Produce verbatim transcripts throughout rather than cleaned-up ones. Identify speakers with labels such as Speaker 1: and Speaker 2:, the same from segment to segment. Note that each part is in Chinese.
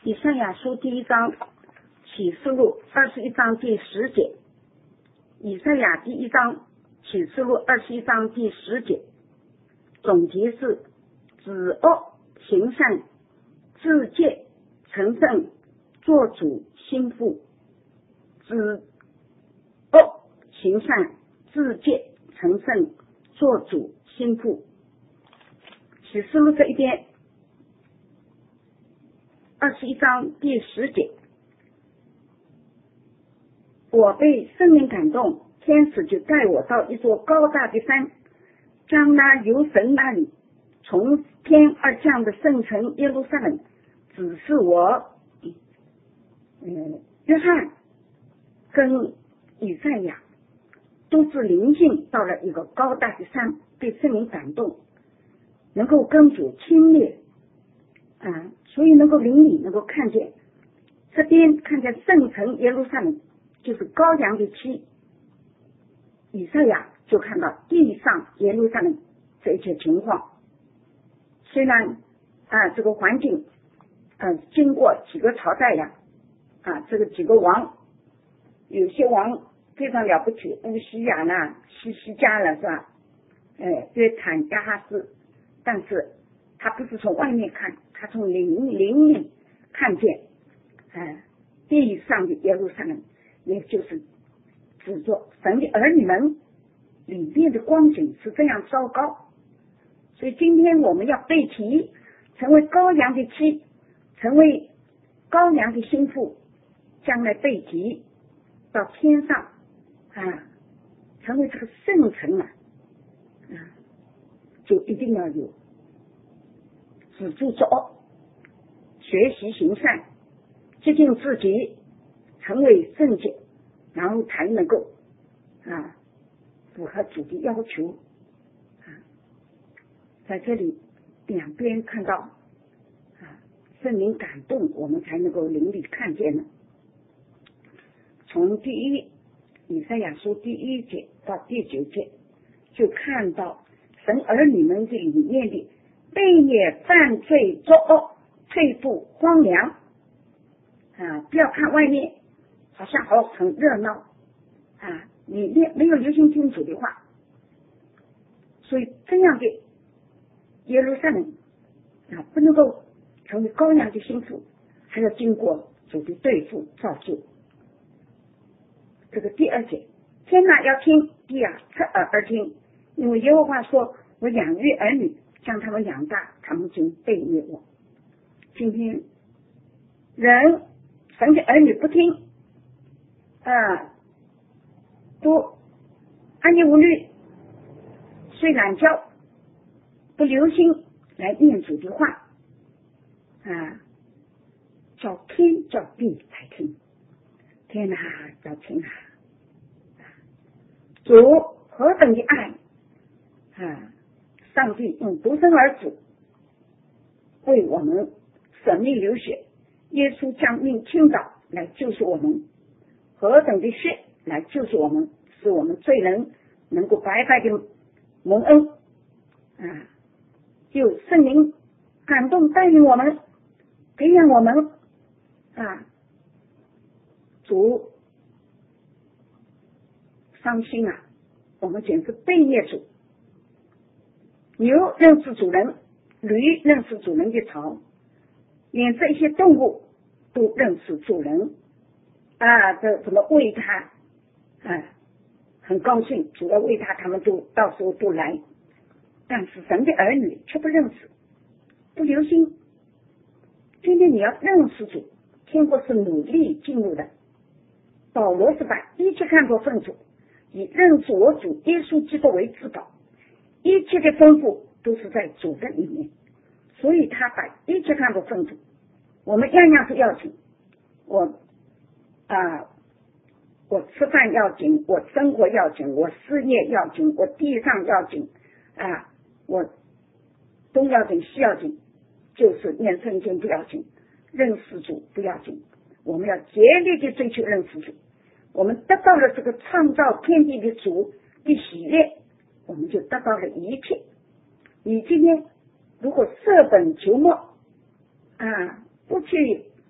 Speaker 1: 以赛亚书第一章，启示录二十一章第十节。以赛亚第一章，启示录二十一章第十节，总结是：止恶行善，自戒成圣，做主心腹。止恶行善，自戒成圣，做主心腹。启示录这一边二十一章第十节，我被圣灵感动，天使就带我到一座高大的山，将那由神那里从天而降的圣城耶路撒冷指示我。嗯，约翰跟以赛亚都是灵性到了一个高大的山，被圣灵感动，能够跟主亲密啊，所以能够灵里能够看见，这边看见圣城耶路撒冷就是羔羊的妻，以赛亚就看到地上耶路撒冷这一切情况。虽然啊这个环境啊经过几个朝代呀，啊这个几个王，有些王非常了不起，乌西雅啦、西西家了是吧？哎，约坦、亚哈斯，但是他不是从外面看，他从灵灵里看见，哎，地上的耶路撒冷，也就是指着神的儿女们里面的光景是这样糟糕。所以今天我们要被提，成为羔羊的妻，成为羔羊的心腹，将来被提到天上啊，成为这个圣城啊，啊，就一定要有止住作恶，学习行善，接近自己，成为圣洁，然后才能够啊符合主的要求啊。在这里两边看到啊圣灵感动，我们才能够灵里看见呢。从第一以赛亚书第一节到第九节，就看到神儿女们的里面的悖逆、犯罪、作恶、退步、荒凉啊！不要看外面好像好很热闹啊，里面没有留心听主的话。所以这样的耶路撒冷啊，不能够成为羔羊的心腹，还要经过主的对付造就。这个第二节，天哪要听，地啊侧耳而听，因为耶和华说，我养育儿女，将他们养大，他们就背逆我。今天人神的儿女不听啊，都安逸无虑，睡懒觉，不留心来念主的话啊，叫天叫地来听，天哪要听啊！主何等的爱啊！上帝用独生儿子为我们舍命流血，耶稣将命倾倒来救赎我们，何等的血来救赎我们，使我们罪人能够白白的蒙恩啊！有圣灵感动带领我们，培养我们啊！主伤心啊，我们简直背逆主。牛认识主人，驴认识主人的槽，连这些动物都认识主人啊，这怎么喂它啊，很高兴主要喂它，他们都到时候都来。但是神的儿女却不认识，不留心。今天你要认识主，天国是努力进入的。保罗是把一切看作粪土，以认识我主耶稣基督为至宝，一切的丰富都是在主的里面，所以他把一切看作粪土。我们样样是要紧，我啊，我吃饭要紧，我生活要紧，我事业要紧，我地上要紧啊，我东要紧西要紧，就是念圣经不要紧，认识主不要紧。我们要竭力的追求认识主，我们得到了这个创造天地的主的喜悦，我们就得到了一切。你今天如果舍本求末啊，不去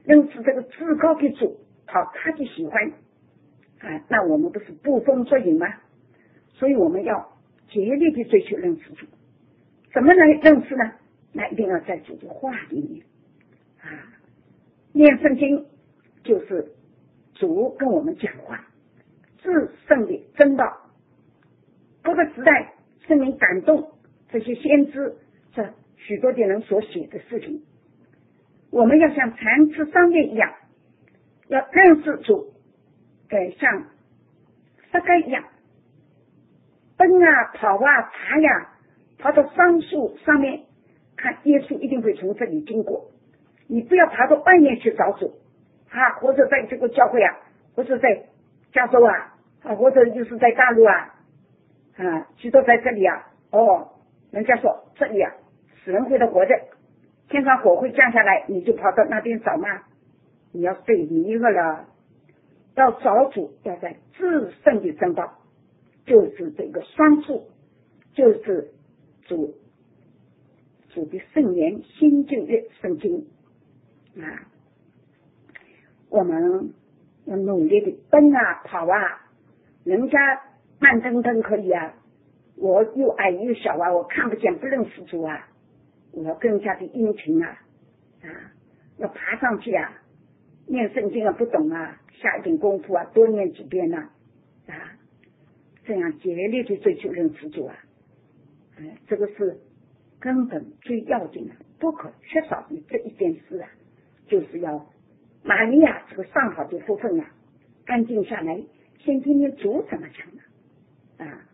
Speaker 1: 认识这个至高的主，讨他的喜欢啊，那我们不是捕风捉影吗？所以我们要竭力的追求认识主。怎么来认识呢？那一定要在主的话里面啊，念圣经就是主跟我们讲话，至圣的真道。各个时代圣灵感动这些先知，这许多的人所写的事情，我们要像禅师商业一样，要认识主，呃，像撒该一样，奔啊跑啊爬呀，跑到桑树上面看耶稣一定会从这里经过。你不要爬到外面去找主啊，或者在这个教会啊，或者在加州啊，啊或者就是在大陆啊，啊许多在这里啊，哦，人家说这里啊死人会的活着，天上火会降下来，你就跑到那边找吗？你要被迷惑了。要找主，要在至圣的真道，就是这个双数，就是主主的圣言新旧约圣经啊。我们要努力的奔啊跑啊，人家慢腾腾可以啊，我又矮又小啊，我看不见不认识主啊，我要更加的殷勤啊啊，要爬上去啊，念圣经啊不懂啊，下一点功夫啊，多念几遍啊啊，这样竭力的追求认识主啊，哎，这个是根本最要紧的，不可缺少的这一件事啊，就是要玛利亚这个上好的福分啊，安静下来，先听听主怎么讲的啊。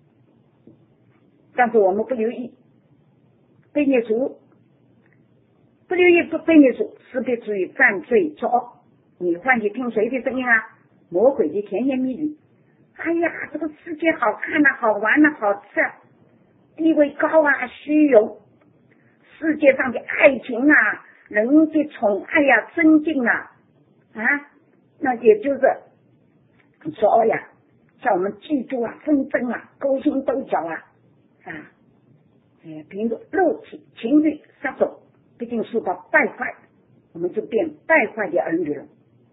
Speaker 1: 但是我们不留意，被孽主不留意不被孽主，识别主于犯罪作恶。你换去听谁的声音啊？魔鬼的甜言蜜语。哎呀，这个世界好看啊，好玩啊，好吃啊，地位高啊，虚荣，世界上的爱情啊，人的宠爱呀、啊、尊敬啊啊，那也就是说呀，叫我们嫉妒啊、纷争啊、勾心斗角啊啊，呃，凭着肉体情欲撒手，毕竟受到败坏，我们就变败坏的儿女了。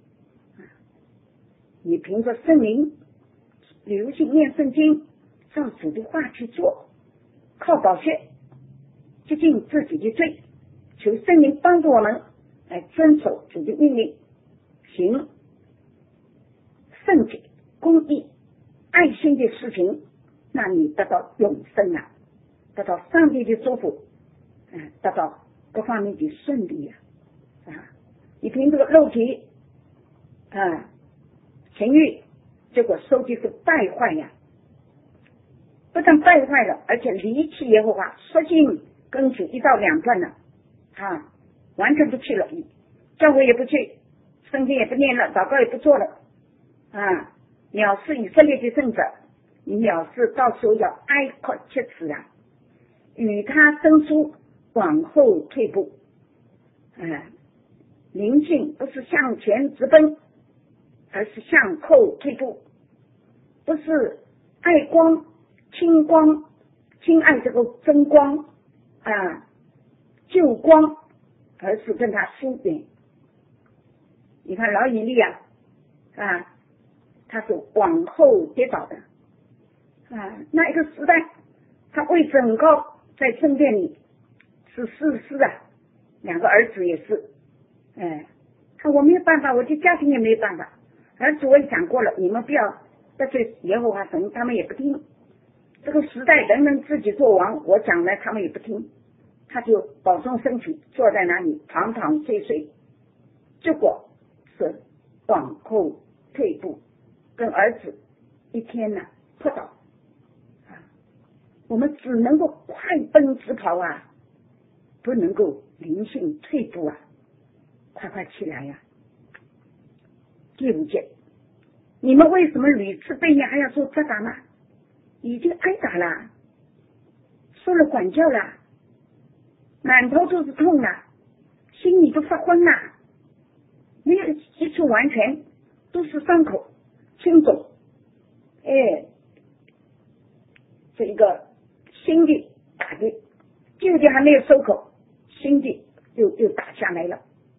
Speaker 1: 你凭着圣灵留心念圣经，照主的话去做，靠宝血接近自己的罪，求圣灵帮助我们来遵守主的命令，行圣洁、公义、爱心的事情，那你得到永生啊，得到上帝的祝福，嗯，得到各方面的顺利啊！啊，你凭这个肉体啊情欲，结果收的是败坏呀！不但败坏了，而且离弃耶和华，索性跟主一刀两断了啊，完全不去了，教会也不去，圣经也不念了，祷告也不做了啊！藐视以色列的圣者，你藐视到时候要哀哭切齿啊！与他生疏，往后退步，啊，灵性不是向前直奔，而是向后退步，不是爱光、清光、亲爱这个真光啊，旧光，而是跟他疏远。你看老以利亚啊，他是往后跌倒的啊，那一个时代，他为整个在圣殿里是士师啊，两个儿子也是，哎，他我没有办法，我的家庭也没有办法。儿子我也讲过了，你们不要得罪耶和华神，他们也不听。这个时代人人自己做王，我讲了他们也不听，他就保重身体，坐在那里躺躺睡睡，结果是往后退步，跟儿子一天呢扑倒啊！我们只能够快奔直跑啊，不能够灵性退步啊！快快起来呀、啊！第五节，你们为什么屡次被你还要受责打吗？已经挨打了，受了管教了，满头都是痛了，心里都发昏了，没有一处完全，都是伤口青肿，哎，这一个新的打的，旧的还没有收口，新的又又打下来了。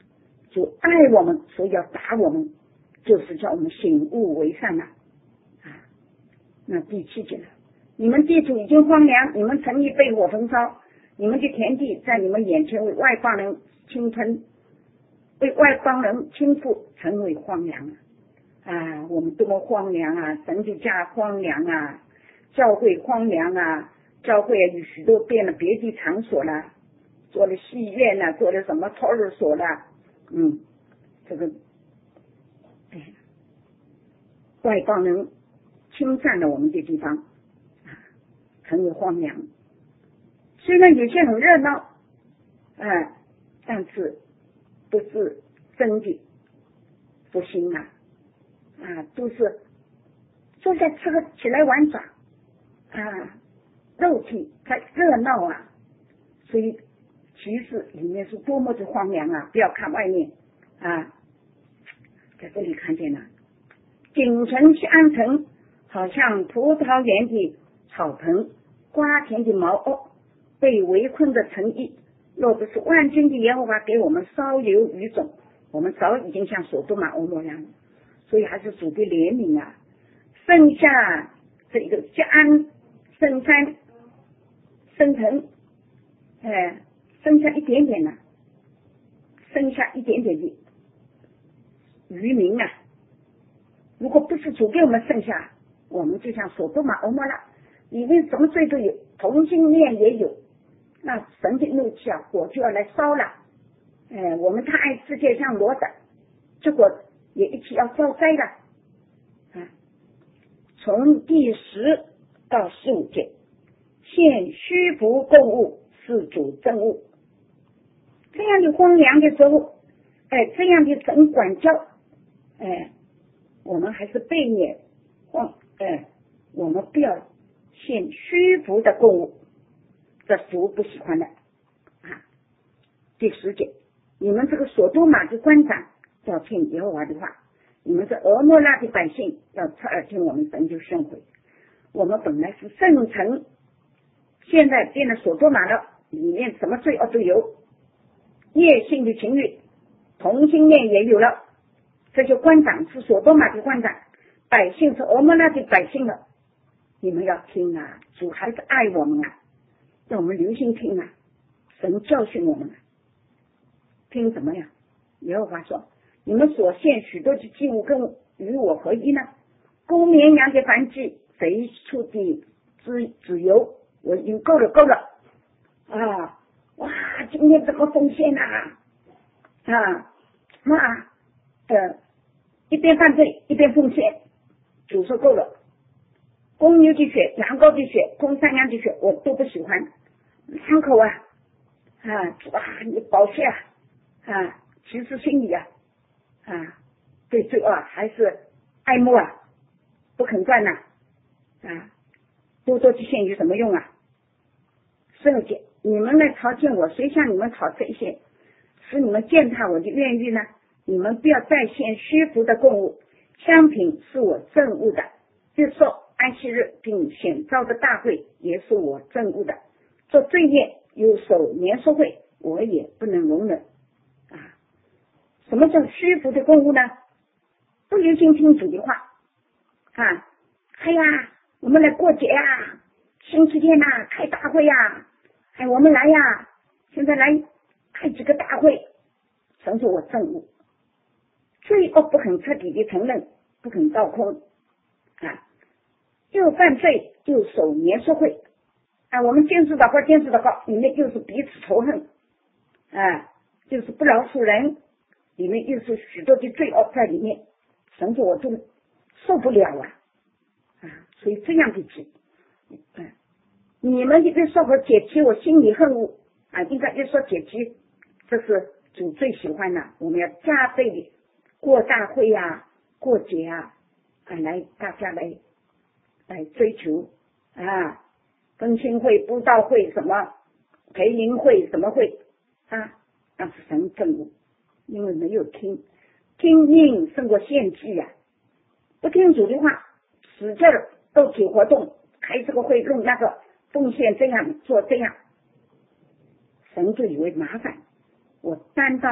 Speaker 1: 主爱我们，所以要打我们，就是叫我们醒悟为善了啊。那第七节了，你们地主已经荒凉，你们城邑被火焚烧，你们的田地在你们眼前为外邦人侵吞，为外邦人倾覆，成为荒凉了啊！我们多么荒凉啊！神的家荒凉啊，教会荒凉啊，教会有许多变了别的场所了，做了戏院了，做了什么托儿所了，嗯，这个，哎，外邦人侵占了我们的地方啊，成为荒凉。虽然有些很热闹，啊，但是不是真的复兴啊，啊，都是坐在吃个起来玩耍啊，肉体才热闹啊，所以其实里面是多么的荒凉啊！不要看外面啊，在这里看见了，锦城相城，好像葡萄园的草棚，瓜田的茅屋，被围困的城邑。若不是万军的耶和华给我们稍留余种，我们早已经像所多玛俄摩样。所以还是主的怜悯啊！剩下这个加安、圣山、圣城，哎，剩下一点点了，剩下一点点的渔民啊！如果不是主给我们剩下，我们就像所多玛俄摩拉，里面什么罪都有，同性恋也有，那神的怒气啊，火就要来烧了。哎，我们太爱世界像罗的，结果也一起要遭灾了。啊，从第十到十五节，现虚浮供物，是主真物。这样的荒凉的时候，哎，这样的神管教，哎，我们还是背面荒，哎，我们不要献虚浮的供物，这主不喜欢的啊。第十节，你们这个所多玛的官长要听耶和华的话，你们是俄摩拉的百姓要侧耳听我们神就圣悔。我们本来是圣城，现在变了所多玛了，里面什么罪恶都有，业性的情欲，同性恋也有了。这些官长是所多玛的官长，百姓是俄摩拉的百姓了。你们要听啊，主还是爱我们啊，让我们留心听啊，神教训我们啊。听什么呀？耶和华说，你们所献许多的祭物跟与我合一呢？公绵羊的燔祭，肥畜的脂脂油，我已经够了够了啊！哇，今天这个奉献啊啊，妈，呃，一边犯罪一边奉献，主说够了。公牛的血、羊羔的血、公山羊的血，我都不喜欢。伤口啊啊，哇，你宝血啊啊，其实心里啊啊，对罪恶还是爱慕啊，不肯断呐 啊, 啊，多多去献有什么用啊？十二节，你们来朝见我，谁向你们讨这些，使你们践踏我的愿意呢？你们不要再献虚浮的供物，香品是我憎恶的，就说安息日并显召的大会也是我憎恶的，做罪业又守年收会，我也不能容忍啊！什么叫虚浮的供物呢？不留心听主的话啊！哎呀，我们来过节啊，星期天呐、啊、开大会呀、啊，哎，我们来呀、啊，现在来开几个大会，神说我憎恶，罪恶不肯彻底的承认，不肯倒空啊，又犯罪又守年收会啊，我们监视祷告监视祷告里面又是彼此仇恨啊，就是不饶恕人，里面又是许多的罪恶在里面，神说我都受不了啊啊，所以这样的节，嗯，你们一边说和解期，我心里恨恶啊，应该一说解期，这是主最喜欢的，我们要加倍的过大会呀、啊、过节啊，啊，来大家来来追求啊，更新会、布道会、什么培灵会、什么会啊，那是神憎恶，因为没有听，听命胜过献祭呀、啊，不听主的话，使劲儿斗起活动，开这个会弄那个，奉献这样做这样，神就以为麻烦，我担当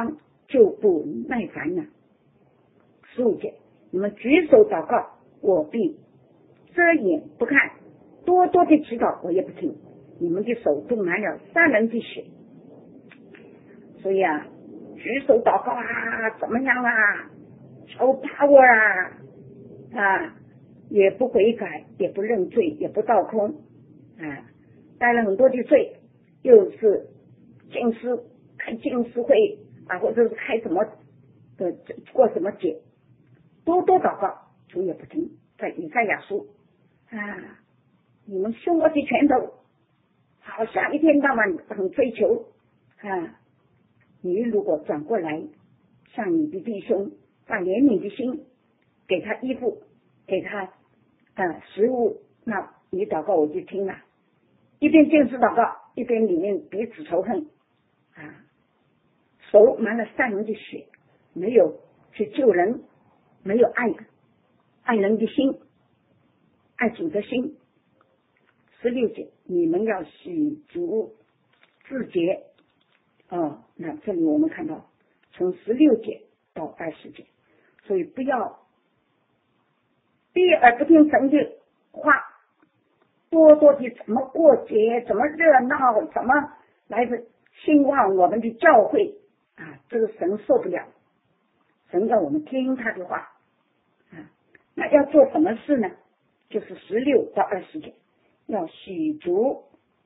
Speaker 1: 就不耐烦了。十五节，你们举手祷告，我必遮眼不看，多多的祈祷，我也不听。你们的手都满了杀人的血。所以啊，举手祷告啊，怎么样啊，求 power 啊啊，也不悔改，也不认罪，也不倒空啊，带了很多的罪，又是禁食开禁食会啊，或者是开什么的过什么节，多多祷告，主也不听。在以赛亚书啊，你们凶我的拳头，好像一天到晚很追求啊。你如果转过来向你的弟兄把怜悯的心，给他衣服，给他啊食物，那你祷告我就听了。一边禁食祷告，一边里面彼此仇恨啊，手满了善人的血，没有去救人，没有爱爱人的心，爱主的心。十六节，你们要洗足自洁。哦，那这里我们看到从十六节到二十节，所以不要避而不听神的话，多多的怎么过节，怎么热闹，怎么来兴旺我们的教会啊，这个神受不了。神要我们听他的话啊，那要做什么事呢？就是十六到二十节，要洗足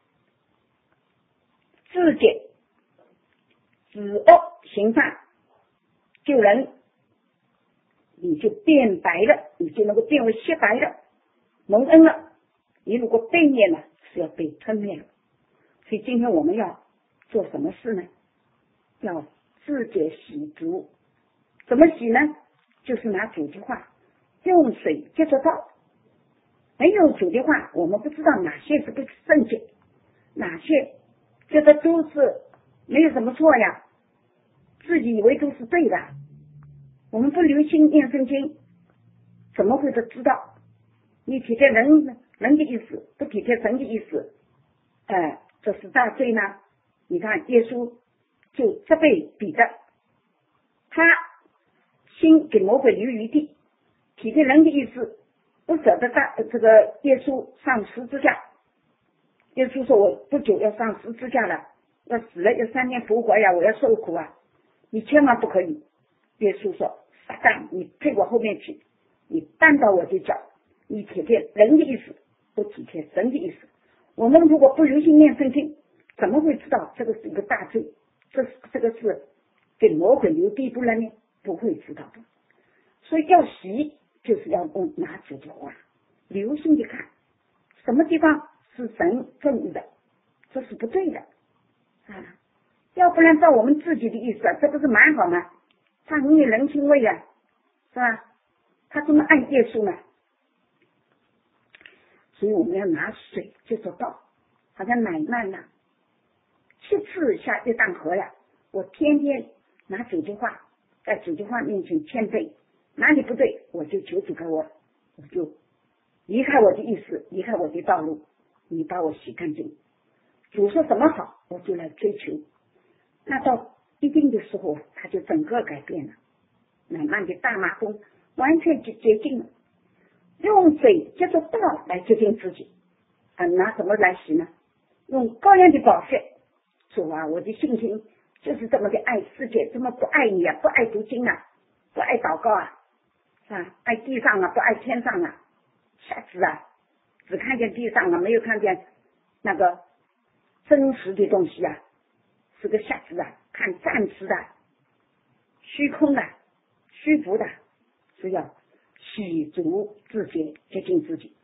Speaker 1: 自洁，止恶行善，救人，你就变白了，你就能够变为雪白了，蒙恩了。你如果背灭了，是要被吞灭了。所以今天我们要做什么事呢？要自洁洗足。怎么洗呢？就是拿主的话，用水接触到。没有主的话，我们不知道哪些是不圣洁，哪些这个都是没有什么错呀，自己以为都是对的。我们不留心念圣经，怎么会都知道？你体贴人人的意思，不体贴神的意思，哎，这是大罪呢。你看耶稣就责备彼得，他心给魔鬼留余地，体贴人的意思，不舍得大这个耶稣上十字架。耶稣说我不久要上十字架了，要死了，要三天复活呀，我要受苦啊，你千万不可以。耶稣说撒旦，你退我后面去，你绊倒我的脚，你体贴人的意思，不体贴神的意思。我们如果不留心念圣经，怎么会知道这个是一个大罪，这这个是给魔鬼留地步了呢？不会知道的。所以要洗，就是要用拿主的话，留心的看什么地方是神憎恶的，这是不对的啊！要不然照我们自己的意思啊，这不是蛮好吗？他很有人情味啊，是吧？他这么爱耶稣呢，所以我们要拿水就做到，好像奶奶呢，七次下一担河呀。我天天拿主的话，在主的话面前谦卑，哪里不对我就求主给我，我就离开我的意思，离开我的道路，你把我洗干净。主说什么好，我就来追求。那到一定的时候，他就整个改变了，慢慢的大麻风完全就洁净了。用水接着道来洁净自己啊，拿什么来洗呢？用羔羊的宝血。主啊，我的性情就是这么的爱世界，这么不爱你啊，不爱读经啊，不爱祷告啊，啊，爱地上啊，不爱天上啊，瞎子啊，只看见地上啊，没有看见那个真实的东西啊，是个瞎子啊，看暂时的、虚空的、虚浮的，是要洗足自洁，洁净自己。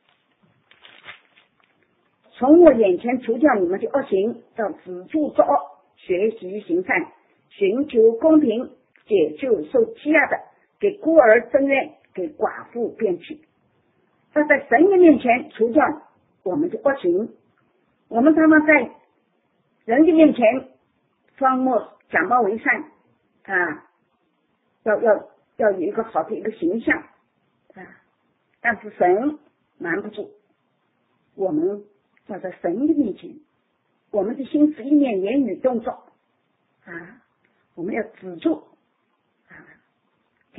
Speaker 1: 从我眼前除掉你们的恶行，要止住作恶，学习行善，寻求公平，解救受欺压的，给孤儿伸冤，给寡妇辩屈。要在神的面前除掉我们的恶行。我们常常在人的面前装模假冒为善啊，要要要有一个好的一个形象啊，但是神瞒不住我们。要在神的面前，我们的心思意念言语动作啊，我们要止住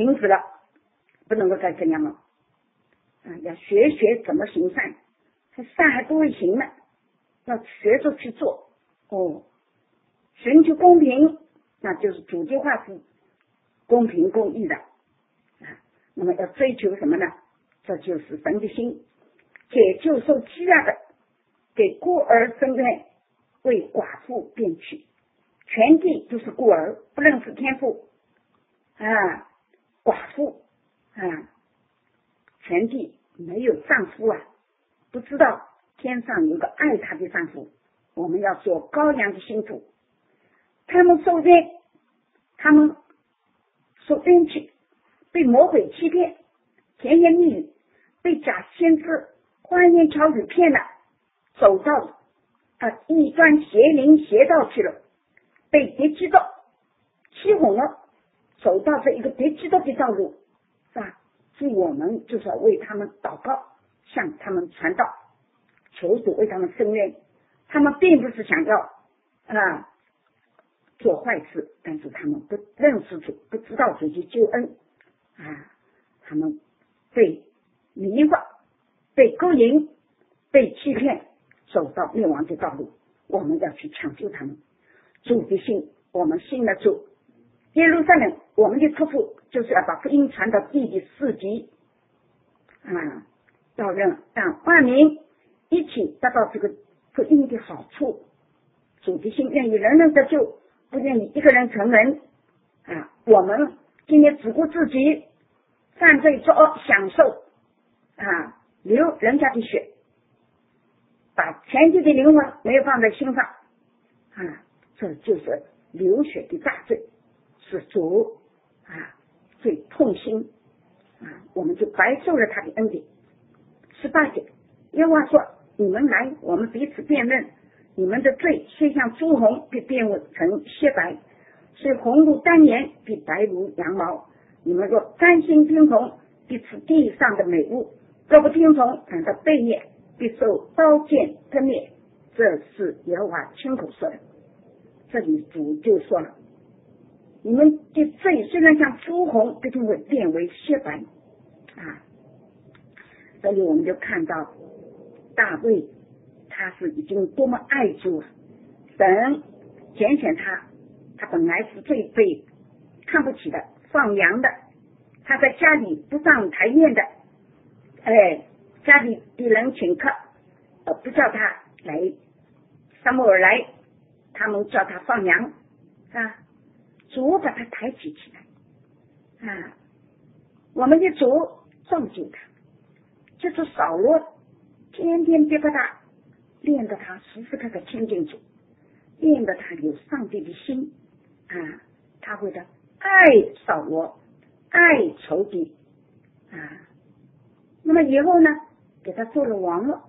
Speaker 1: 停止了，不能够再这样了啊！要学学怎么行善，善还不会行呢，要学着去做哦。寻求公平，那就是主句话是公平公义的啊。那么要追求什么呢？这就是神的心，解救受欺压的，给孤儿伸冤，为寡妇辩屈。全地都是孤儿，不认识天父啊，寡妇啊，全地没有丈夫啊，不知道天上有个爱她的丈夫。我们要做羔羊的心腹，他们受冤，他们受冤屈，被魔鬼欺骗，甜言蜜语，被假先知花言巧语骗了，走到啊异端邪灵邪道去了，被敌基督欺哄了，走到这一个敌基督的道路，是吧？所以我们就是要为他们祷告，向他们传道，求主为他们伸冤。他们并不是想要啊做坏事，但是他们不认识主，不知道主的救恩啊，他们被迷惑，被勾引，被欺骗，走到灭亡的道路。我们要去抢救他们。主的心，我们信了主，耶路撒冷，我们的托付就是要把福音传到地的四极啊，要让让万民一起得到这个福音的好处。主的心愿意人人得救，不愿意一个人成人啊！我们今天只顾自己，犯罪作恶，享受啊，流人家的血，把全体的灵魂没有放在心上啊，这就是流血的大罪，是主啊最痛心啊！我们就白受了他的恩典。十八节，耶和华说：你们来，我们彼此辩论，你们的罪虽像朱红，必变成雪白；虽红如丹颜，必白如羊毛。你们若甘心听从，必吃地上的美物；若不听从，反倒悖逆，必受刀剑吞灭。这是耶和华亲口说的。这里主就说了，你们的罪虽然像朱红，必定会变为雪白啊！这里我们就看到大卫他是已经多么爱主啊！神拣选他，他本来是最被看不起的，放羊的，他在家里不上台面的，哎，家里的人请客，呃，不叫他来，撒母耳来，他们叫他放羊啊，主把他抬起起来啊，我们的主造就他，就是扫罗天天逼迫他，练得他时时刻刻亲近主，练得他有上帝的心啊，他会的爱扫罗，爱仇敌啊。那么以后呢，给他做了王了，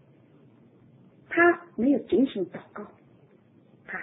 Speaker 1: 他没有警醒祷告，他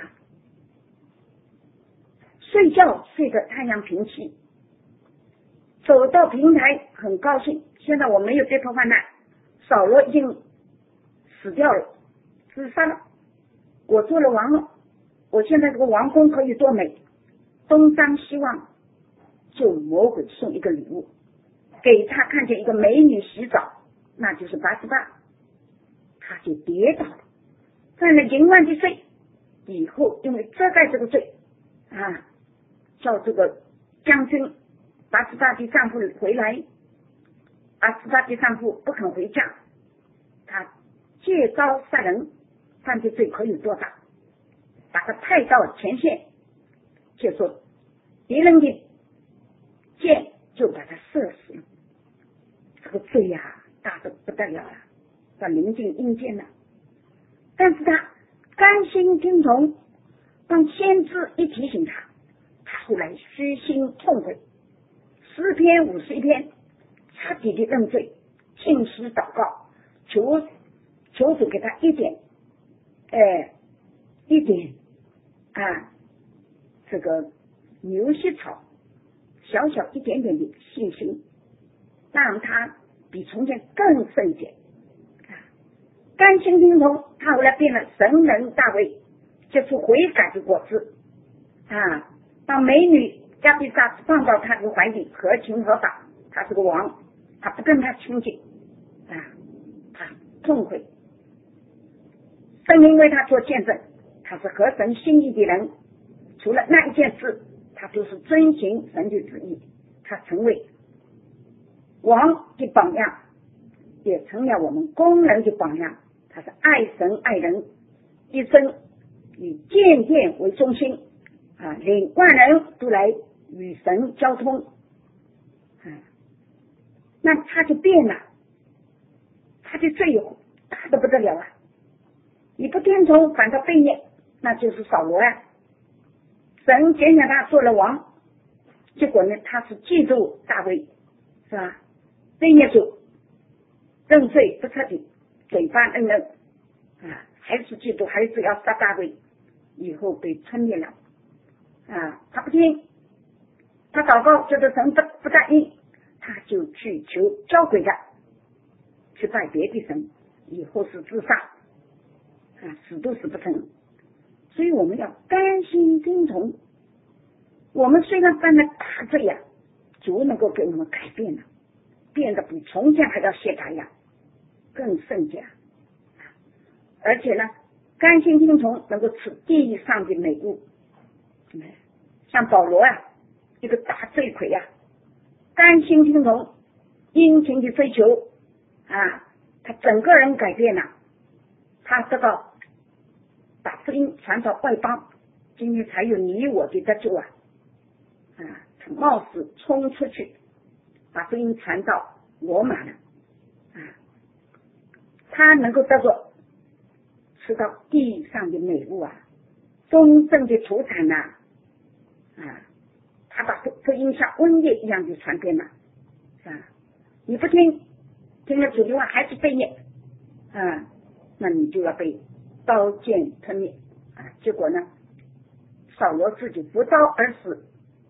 Speaker 1: 睡觉睡得太阳平息，走到平台很高兴，现在我没有被迫患难，扫罗已经死掉了，自杀了，我做了王了，我现在这个王宫可以多美，东张西望，就魔鬼送一个礼物给他，看见一个美女洗澡，那就是八十八，他就跌倒了，犯了淫乱的罪，以后因为遮盖这个罪啊，叫这个将军八十八的丈夫回来，八十八的丈夫不肯回家，他借刀杀人，犯的罪可以多大，把他派到前线，就说敌人的箭就把他射死了，这个罪呀、啊、大得不得了了，要临近阴间了。但是他甘心听从，当先知一提醒他，他后来虚心痛悔，诗篇五十一篇彻底的认罪，信实祷告，求求主给他一点哎一点啊这个牛膝草小小一点点的信心，让他比从前更圣洁啊，甘心听从，他后来变了神人大卫，结出悔改的果子啊，当美女亚比萨放到他的怀里，合情合法，他是个王，他不跟他亲近啊，他痛悔。圣灵为他做见证，他是合神心意的人，除了那一件事，他都是遵行神的旨意，他成为王的榜样，也成了我们工人的榜样。他是爱神爱人，一生以见见为中心啊，领万人都来与神交通啊，那他就变了，他的罪大得不得了啊！你不听从，反倒悖逆，那就是扫罗啊。神拣选他做了王，结果呢，他是嫉妒大卫，是吧？悖逆主，认罪不彻底，嘴巴恩恩啊，还是嫉妒，还是要杀大卫，以后被吞灭了啊！他不听，他祷告觉得神不不答应，他就去求交鬼的，去拜别的神，以后是自杀啊，死都死不成。所以我们要甘心听从。我们虽然犯了大罪呀、啊，主能够给我们改变了，变得比从前还要谢他呀，更圣洁。而且呢，甘心听从能够吃地上的美物。像保罗啊，一个大罪魁啊，甘心听从，殷勤的追求啊，他整个人改变了，他得到把福音传到外邦，今天才有你我的得救啊！啊，他冒死冲出去，把福音传到罗马了啊！他能够得着吃到地上的美物啊，丰盛的土产呐、啊，啊，他把福音像瘟疫一样的传遍了啊！你不听，听了主的话还是悖逆啊，那你就要被刀剑吞灭啊！结果呢，扫罗自己不刀而死。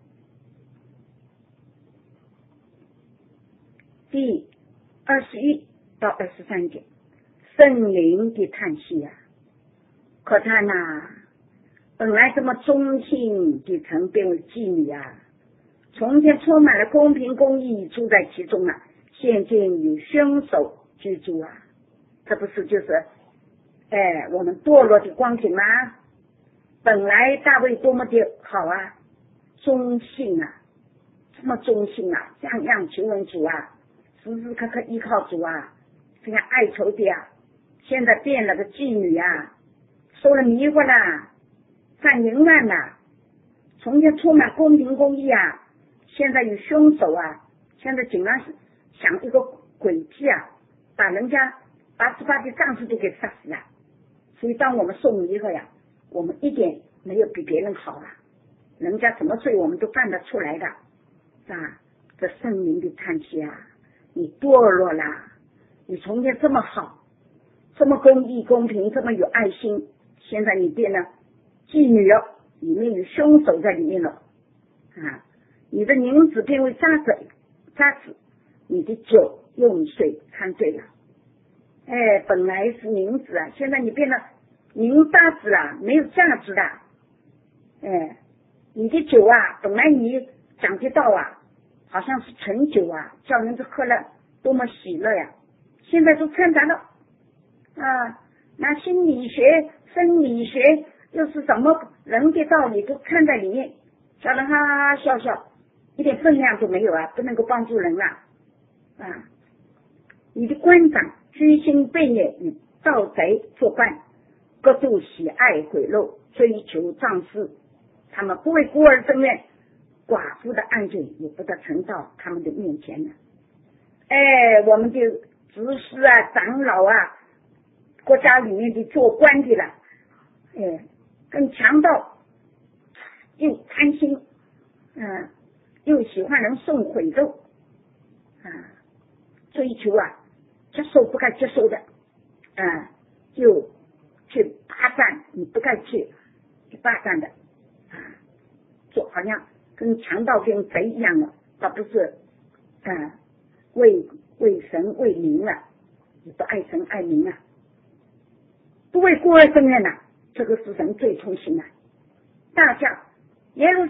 Speaker 1: 第二十一到二十三节，圣灵的叹息啊！可叹呐、啊，本来这么忠信的城变为妓女啊！从前充满了公平公义住在其中啊，现今有凶手居住啊！这不是就是哎我们堕落的光景吗？本来大卫多么的好啊，忠信啊，这么忠信啊，样样求问主啊，时时刻刻依靠主啊，这样爱仇的啊，现在变了个妓女啊，受了迷惑啦，犯淫乱啦，从前充满公平公义啊，现在有凶手啊，现在竟然想一个诡计啊，把人家把十八的丈夫都给杀死了。所以当我们受迷惑呀，我们一点没有比别人好啊，人家什么罪我们都犯得出来的啊！这圣灵的叹息啊，你堕落啦，你从前这么好，这么公义公平，这么有爱心，现在你变了妓女了，里面有凶手在里面了啊！你的银子变为渣子，渣子，你的酒用水掺醉了。哎，本来是银子啊，现在你变了银渣子了，没有价值的。哎，你的酒啊，本来你讲的道啊，好像是纯酒啊，叫人家喝了多么喜乐呀，现在都掺杂了啊，那心理学、生理学又是什么人的道理都掺在里面，叫人哈哈笑笑，一点分量都没有啊，不能够帮助人啊啊！你的官长居心悖逆，与盗贼作伴，各度喜爱贿赂，追求壮士，他们不为孤儿伸冤，寡妇的案件也不得呈到他们的面前了。哎，我们的执事啊、长老啊，国家里面的做官的了，哎，跟强盗又贪心，嗯、呃，又喜欢人送贿赂啊，追求啊接受不该接受的，啊、呃，就去霸占你不该去去霸占的啊，就好像跟强盗跟贼一样的，倒不是啊、呃、为为神为民了，你不爱神爱民啊，不为孤儿伸冤呐，这个是神最痛心啊！大家耶路撒冷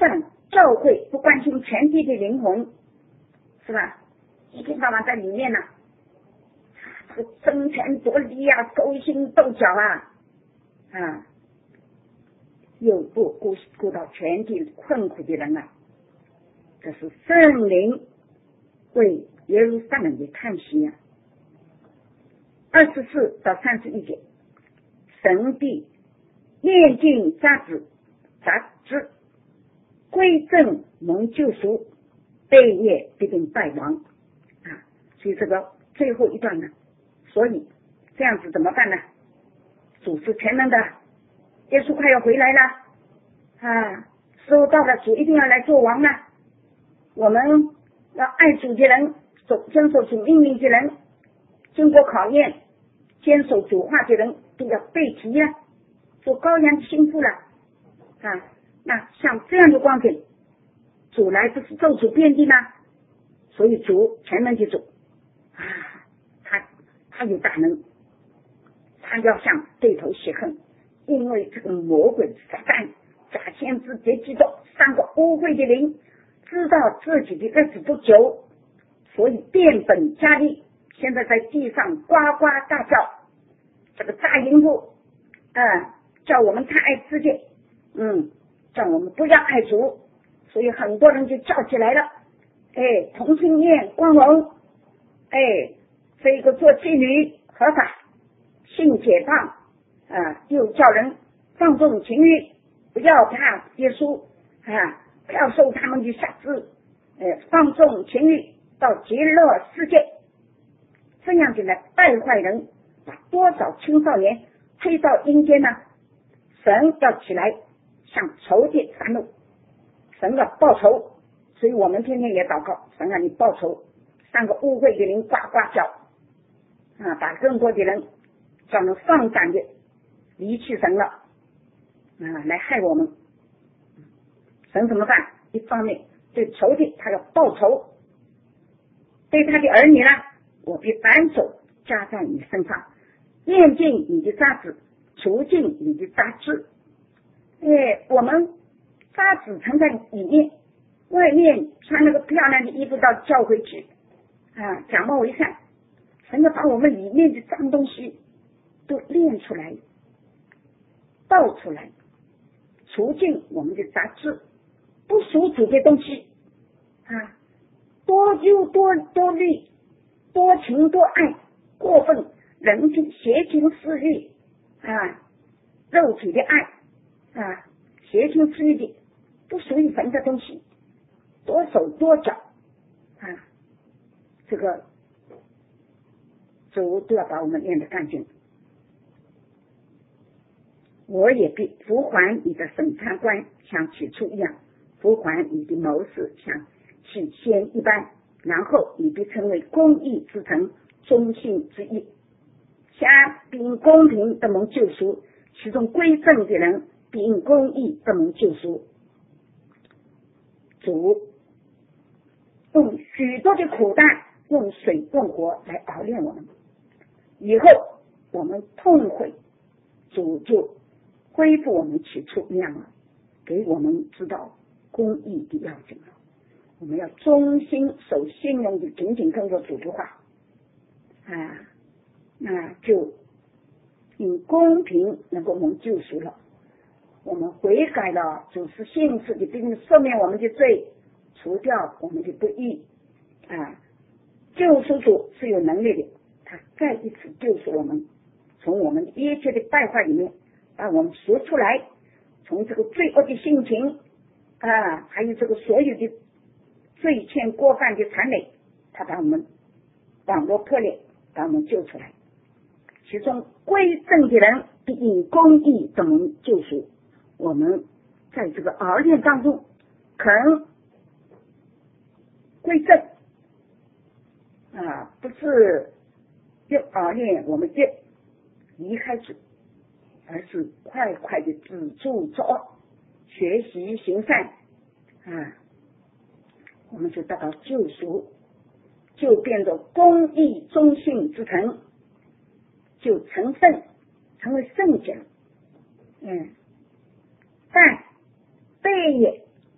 Speaker 1: 教会不关心全体的灵魂，是吧？一天到晚在里面呢、啊，这个争权夺利啊，勾心斗角啊，啊，又不顾顾到全体困苦的人啊，这是圣灵为耶路撒冷的叹息啊。二十四到三十一节，神必念尽杂质杂质，归正蒙救赎，背业必定败亡啊！所以这个最后一段呢，所以这样子怎么办呢？主是全能的，耶稣快要回来了啊！时候到了，主一定要来做王了。我们要爱主的人，守遵守主命令的人，经过考验坚守主话的人，都要被提呀、啊，做羔羊的心腹了啊！那像这样的光景，主来不是咒诅遍地吗？所以主全能的主啊，他他有大能，他要向对头泄恨，因为这个魔鬼撒旦假先知结基督三个污秽的灵，知道自己的日子不久，所以变本加厉，现在在地上呱呱大叫，这个大淫妇啊，叫我们太爱世界，嗯，叫我们不要爱主，所以很多人就叫起来了，哎，同性恋光荣，哎，这个做妓女合法，性解放啊，又叫人放纵情欲，不要怕耶稣啊，不要受他们的辖制，呃，放纵情欲到极乐世界，这样子呢，败坏人，把多少青少年推到阴间呢？神要起来向仇敌发怒，神要报仇，所以我们天天也祷告，神让你报仇，三个污秽的灵呱呱叫啊，把更多的人叫人放胆的离弃神了啊，来害我们。神怎么办？一方面对仇敌他要报仇，对他的儿女呢，我必反手加在你身上，炼尽你的渣子，除尽你的杂质。哎，我们渣子藏在里面，外面穿那个漂亮的衣服到教会去啊，假冒为善。神要把我们里面的脏东西都炼出来，倒出来，除尽我们的杂质，不属主的东西啊，多忧多多虑，多情多爱，过分人情邪情私欲啊，肉体的爱啊，邪情私欲的不属于神的东西，多手多脚啊，这个主都要把我们练得干净。我也必复还你的审判官，像起初一样，复还你的谋士，像起先一般，然后你必成为公义之城，忠信之义，瞎必因公平得蒙救赎，其中归正的人必因公义得蒙救赎。主用许多的苦难，用水用火来熬炼我们，以后我们痛悔，主就恢复我们起初一样了，给我们知道公义的要紧了。我们要忠心守信用的紧紧跟着主的话啊，那就因公平能够蒙救赎了。我们悔改了，主是信实的，并且赦免我们的罪，除掉我们的不义啊。救赎主是有能力的，他再一次救赎我们，从我们一切的败坏里面把我们赎出来，从这个罪恶的性情啊，还有这个所有的罪愆过犯的残累，他把我们网络破裂，把我们救出来。其中归正的人必因公义得蒙救赎。我们在这个熬炼当中肯归正啊，不是越熬炼我们越离开主，而是快快的止住作恶，学习行善啊，我们就得到救赎，就变得公义忠信之城，就成圣，成为圣者。嗯，但背业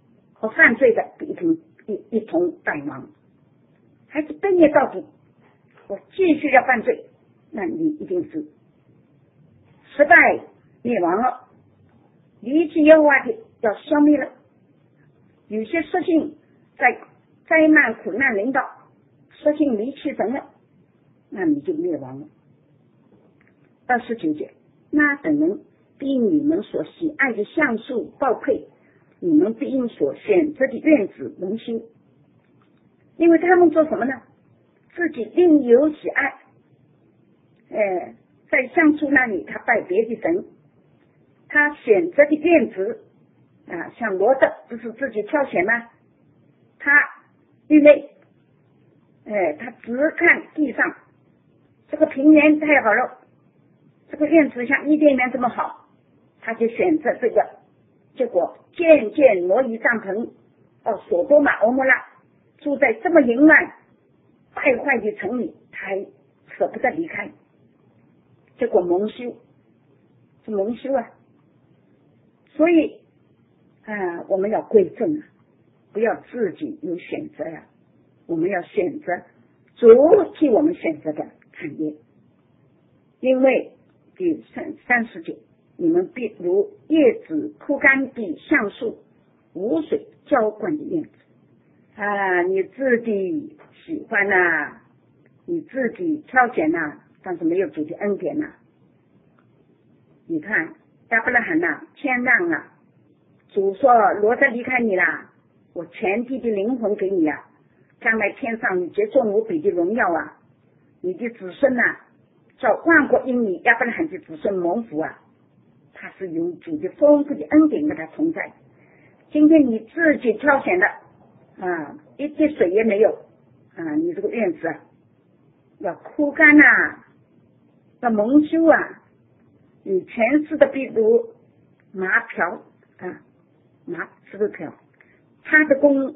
Speaker 1: 和犯罪的一同一一同败亡。还是悖逆到底，我继续要犯罪，那你一定是失败灭亡了。离弃耶和华的要消灭了。有些失信在灾难苦难临到，失信离弃神了，那你就灭亡了。二十九节，那等人必你们所喜爱的橡树报配，你们必因所选择的院子蒙羞。因为他们做什么呢？自己另有喜爱，呃，在橡树那里他拜别的神，他选择的院子啊，像罗德不是自己挑选吗？他因为呃，他只看地上这个平原太好了，这个院子像伊甸园这么好，他就选择这个，结果渐渐挪移帐篷到索多玛、俄摩拉，住在这么淫乱败坏的城里，他还舍不得离开，结果蒙羞，是蒙羞啊！所以啊，我们要归正啊，不要自己有选择呀、啊，我们要选择主替我们选择的产业。因为第三三十节，你们必如叶子枯干的橡树，无水浇灌的院子啊，你自己喜欢呐、啊，你自己挑选呐、啊，但是没有主的恩典呐、啊。你看亚伯拉罕呐、啊，谦让啊，主说罗德离开你啦，我全地的灵魂给你啊，将来天上你结众无比的荣耀啊，你的子孙呐、啊，叫万国因你亚伯拉罕的子孙蒙福啊，他是有主的丰富的恩典跟他同在。今天你自己挑选的啊，一滴水也没有啊，你这个院子啊要枯干啊，要蒙羞啊，你全是的比如麻瓢啊，麻是不是瓢？他的工，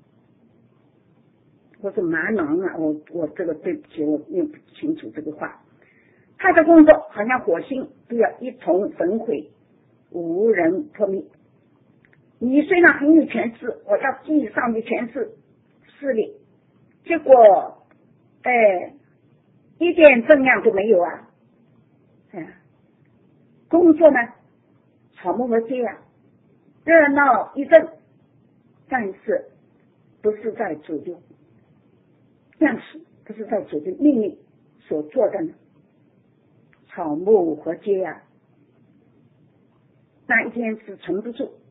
Speaker 1: 我是麻囊啊，我我这个对不起，我念不清楚这个话。他的工作好像火星，都要一同焚毁，无人破灭。你虽然很有权势，我要地上的权势势力，结果哎一点分量都没有啊！哎，工作呢草木和街啊，热闹一阵，但是不是在主的样式，不是在主的命令所做的呢？草木和街啊，那一天是存不住，